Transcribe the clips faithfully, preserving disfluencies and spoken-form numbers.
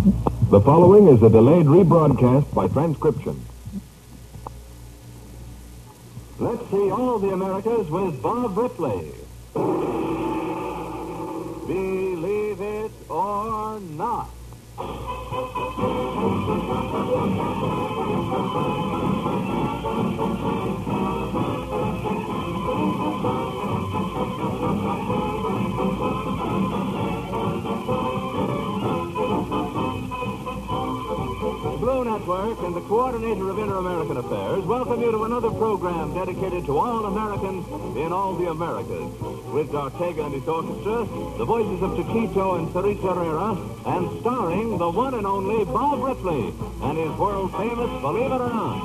The following is a delayed rebroadcast by transcription. Let's see all the Americas with Bob Ripley. Believe it or not. Blue Network and the coordinator of Inter-American Affairs welcome you to another program dedicated to all Americans in all the Americas. With Ortega and his orchestra, the voices of Chiquito and Sarita Herrera, and starring the one and only Bob Ripley and his world-famous Believe It or Not.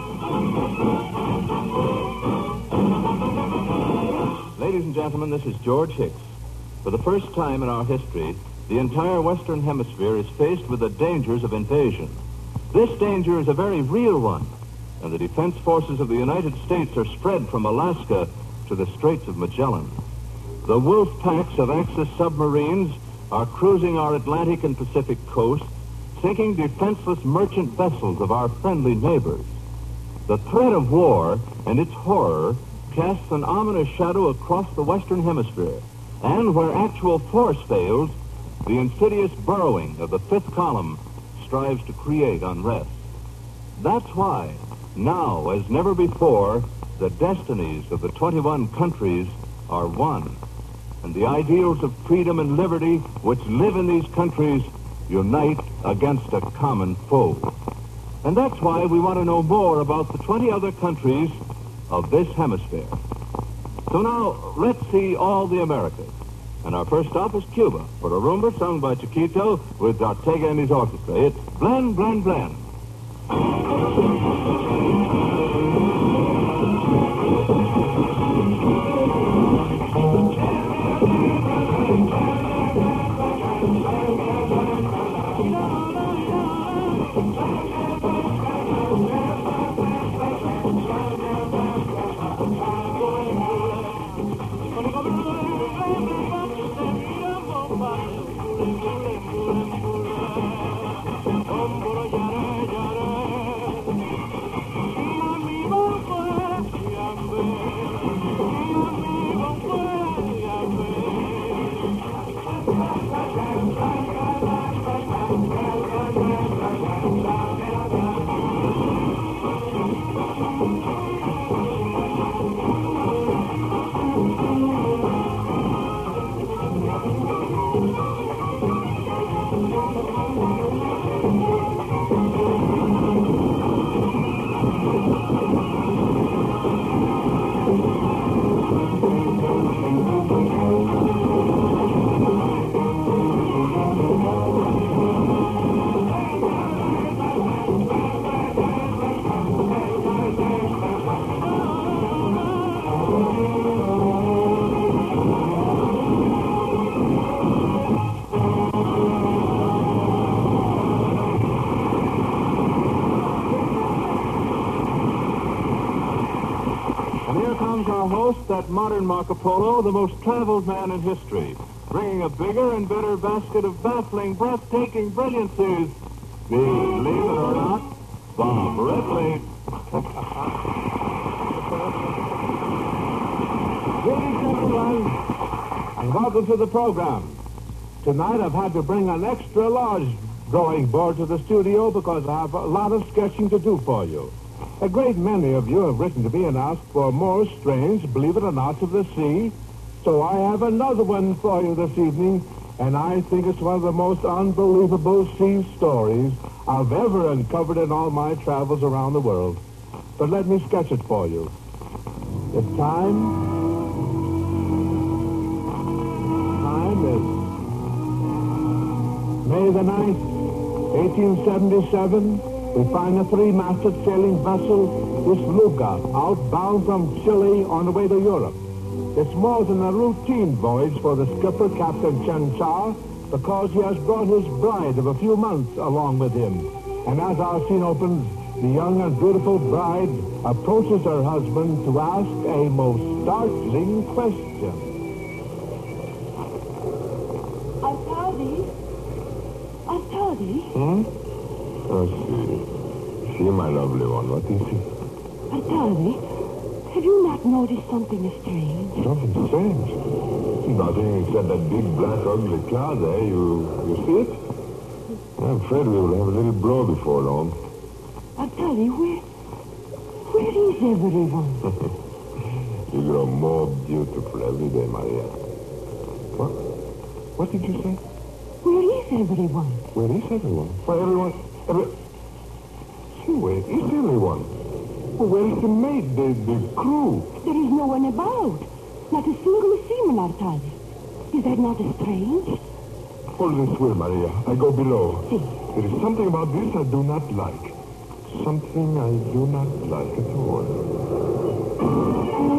Ladies and gentlemen, this is George Hicks. For the first time in our history, the entire Western Hemisphere is faced with the dangers of invasion. This danger is a very real one, and the defense forces of the United States are spread from Alaska to the Straits of Magellan. The wolf packs of Axis submarines are cruising our Atlantic and Pacific coast, sinking defenseless merchant vessels of our friendly neighbors. The threat of war and its horror casts an ominous shadow across the Western Hemisphere, and where actual force fails, the insidious burrowing of the fifth column strives to create unrest. That's why, now as never before, the destinies of the twenty-one countries are one, and the ideals of freedom and liberty which live in these countries unite against a common foe. And that's why we want to know more about the twenty other countries of this hemisphere. So now, let's see all the Americas. And our first stop is Cuba for a rumba sung by Chiquito with Ortega and his orchestra. It's Blend, Blend, Blend. That modern Marco Polo, the most traveled man in history, bringing a bigger and better basket of baffling, breathtaking brilliancies. Believe it or not, Bob Ripley. Ladies and gentlemen, and welcome to the program. Tonight I've had to bring an extra large drawing board to the studio because I have a lot of sketching to do for you. A great many of you have written to me and asked for more strange, believe it or not, of the sea. So I have another one for you this evening, and I think it's one of the most unbelievable sea stories I've ever uncovered in all my travels around the world. But let me sketch it for you. It's time. Time is May the ninth, eighteen seventy-seven. We find a three-masted sailing vessel, this Luga, outbound from Chile on the way to Europe. It's more than a routine voyage for the skipper, Captain Chen Chao, because he has brought his bride of a few months along with him. And as our scene opens, the young and beautiful bride approaches her husband to ask a most startling question. Artadi? Artadi? Artadi? Hmm? Let's see. See, my lovely one, what is it? Artadi, have you not noticed something strange? Something strange. Nothing except that big, black, ugly cloud there. You, you see it? I'm afraid we will have a little blow before long. Artadi, where... Where is everyone? You grow more beautiful every day, Maria. What? What did you say? Where is everyone? Where is everyone? Why, everyone... Every... See, where is everyone? Well, where is the maid, the, the crew? There is no one about. Not a single seaman, Artadi. Is that not strange? Hold this will, Maria. I go below. See. There is something about this I do not like. Something I do not like at all.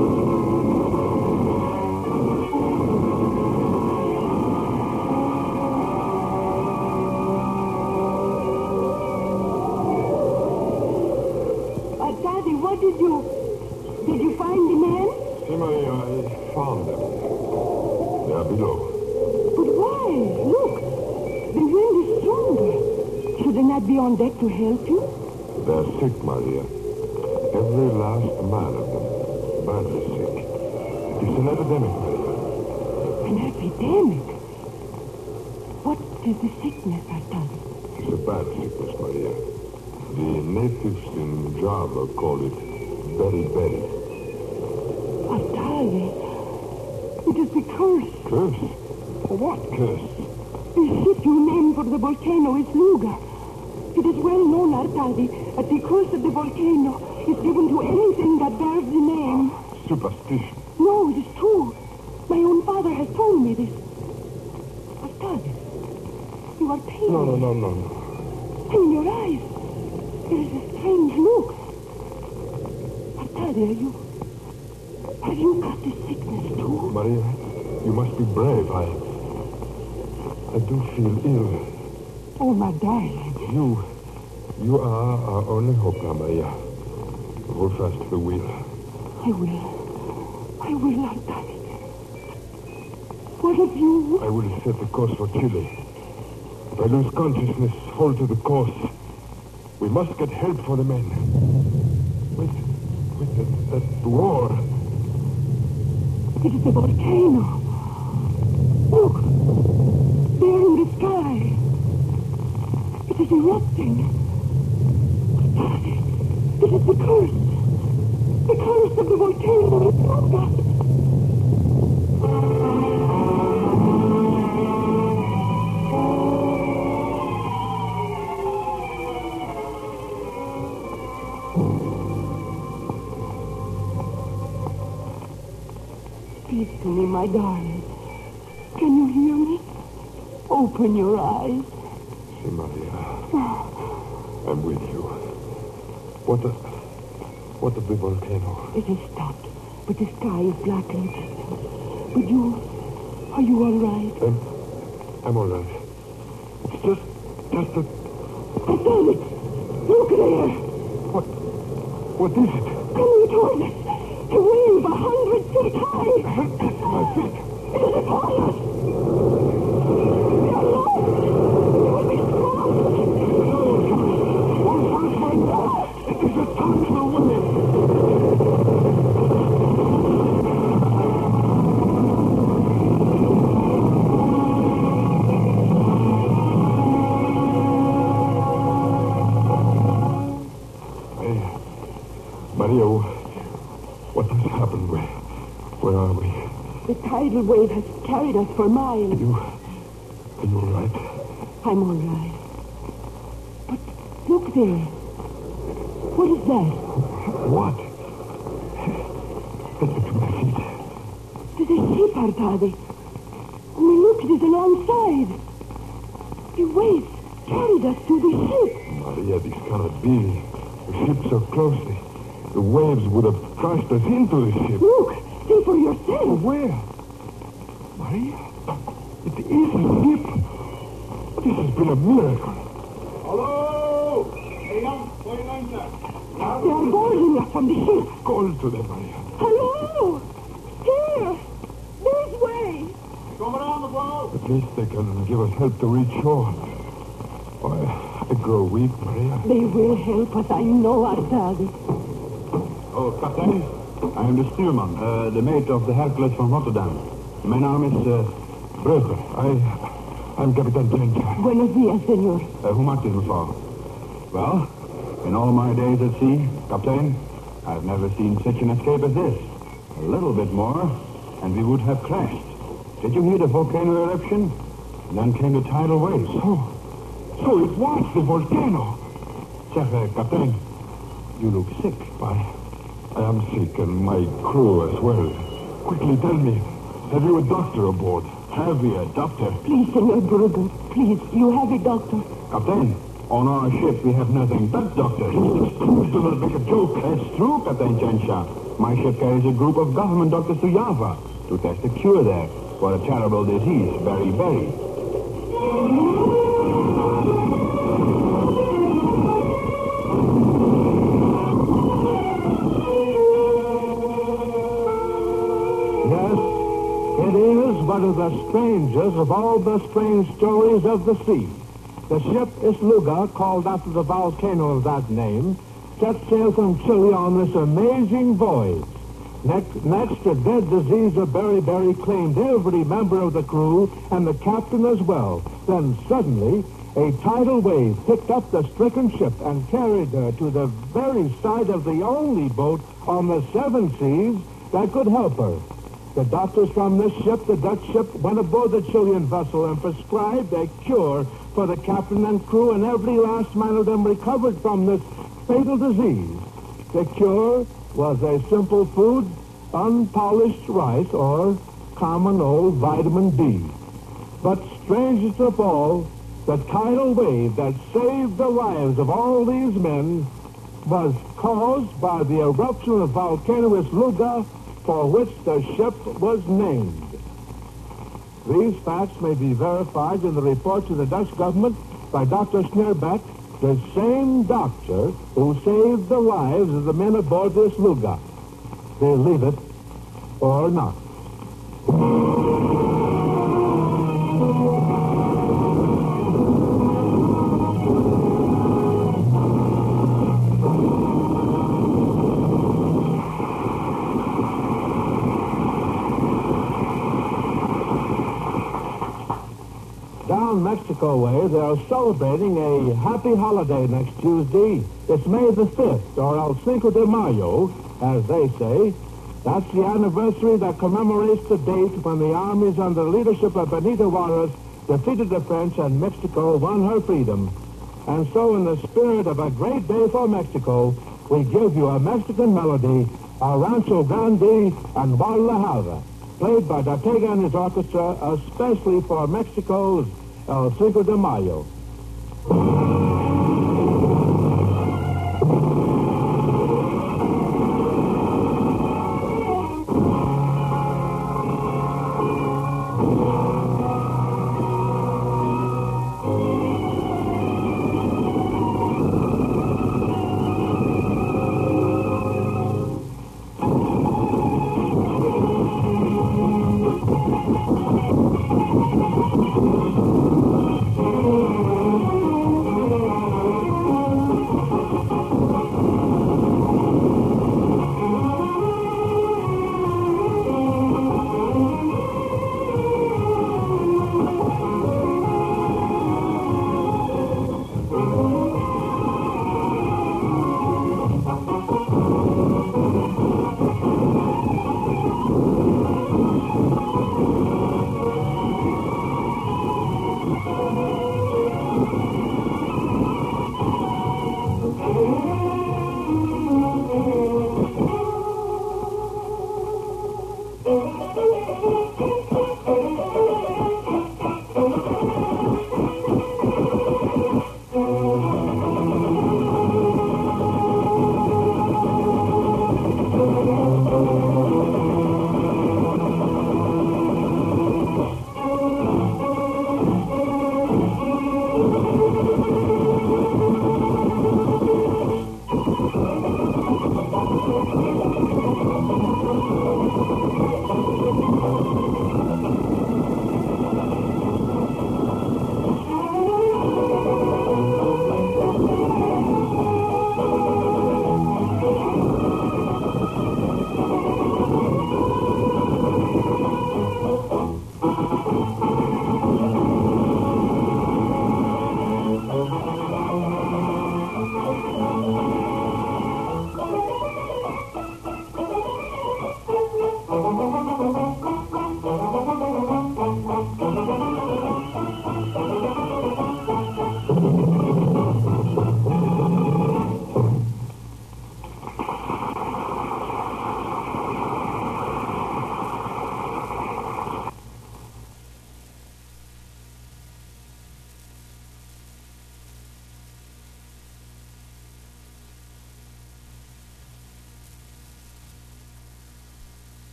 What did you... Did you find the men? See, Maria, I found them. They are below. But why? Look, the wind is stronger. Should they not be on deck to help you? They are sick, Maria. Every last man of them. Badly sick. It's an epidemic, Maria. An epidemic? What is the sickness, Artadi? It's a bad sickness, Maria. The natives in Java call it beriberi. Artadi, it is the curse. Curse? What curse? The ship you named for the volcano is Luga. It is well known, Artadi, that the curse of the volcano is given to anything that bears the name. Superstition. No, it is true. My own father has told me this. Artadi, you are pale. No, no, no, no, no. In your eyes, there is a strange look. Artadi, are you... Have you got this sickness too? Maria, you must be brave. I... I do feel ill. Oh, my darling. You... You are our only hope now, Maria. Hold fast to the wheel. I will. I will, Artadi. What of you? I will set the course for Chile. If I lose consciousness, hold to the course. We must get help for the men. Wait, wait, that, that roar. It is the volcano. Look, there in the sky. It is erupting. It is the curse. The curse of the volcano is Luga. Speak to me, my darling. Can you hear me? Open your eyes. See, Maria. I'm with you. What the... What of the volcano? It has stopped, but the sky is blackened. But you... Are you all right? I'm... I'm all right. It's just... Just a... I found it! Look there! What... What is it? Coming toward us! A wave a hundred feet high! My feet! It is upon us! We are lost! It will be swamped! One first, my God! It is a touch the wind! Hey, Maria, what has happened? Where, where are we? The tidal wave has carried us for miles. Are you... Are you all right? I'm all right. But look there. What is that? What? Listen to my feet. It is a ship, Artadi. Only look, it is alongside. The waves carried us to the ship. Maria, this cannot be. The ship so closely. The waves would have crashed us into the ship. Look, see for yourself. Where? Maria? It is a ship. This has been a miracle. Hello! Hey, young, forty-nine, sir. They are boarding us from the ship. Call to them, Maria. Hello! Here! This way! Coming on the boat. At least they can give us help to reach shore. I, I grow weak, Maria. They will help us, I know, Artadi. Oh, Captain. I am the stuurman, uh, the mate of the Hercules from Rotterdam. My name is uh, Breuker. I, I'm Captain Tencha. Buenos dias, senor. Uh, hoe maakt het, mevrouw? Well, in all my days at sea, Captain, I've never seen such an escape as this. A little bit more, and we would have crashed. Did you hear the volcano eruption? And then came the tidal waves. So, so it was the volcano. Zeg, uh, Captain, you look sick. I, I am sick, and my crew as well. Quickly tell me, have you a doctor aboard? Have we a doctor? Please, Senor Brugger, please, you have a doctor. Captain, on our ship we have nothing but doctors. Please do not make a joke. That's true, Captain Gensha. My ship carries a group of government doctors to Java to test a cure there for a terrible disease, very, very. Yes, it is one of the strangest of all the strange stories of the sea. The ship Isluga, called after the volcano of that name, set sail from Chile on this amazing voyage. Next, next a dead disease of beriberi claimed every member of the crew and the captain as well. Then suddenly, a tidal wave picked up the stricken ship and carried her to the very side of the only boat on the seven seas that could help her. The doctors from this ship, the Dutch ship, went aboard the Chilean vessel and prescribed a cure for the captain and crew, and every last man of them recovered from this fatal disease. The cure was a simple food, unpolished rice, or common old vitamin D. But strangest of all, the tidal wave that saved the lives of all these men was caused by the eruption of Volcano Isluga, for which the ship was named. These facts may be verified in the report to the Dutch government by Doctor Sneerbeck, the same doctor who saved the lives of the men aboard this Isluga. Believe it or not. Down Mexico way, they are celebrating a happy holiday next Tuesday. It's May the fifth, or El Cinco de Mayo, as they say. That's the anniversary that commemorates the date when the armies under the leadership of Benito Juarez defeated the French and Mexico won her freedom. And so in the spirit of a great day for Mexico, we give you a Mexican melody, a Rancho Grande and Guadalajara, played by Ortega and his orchestra, especially for Mexico's El Cinco de Mayo.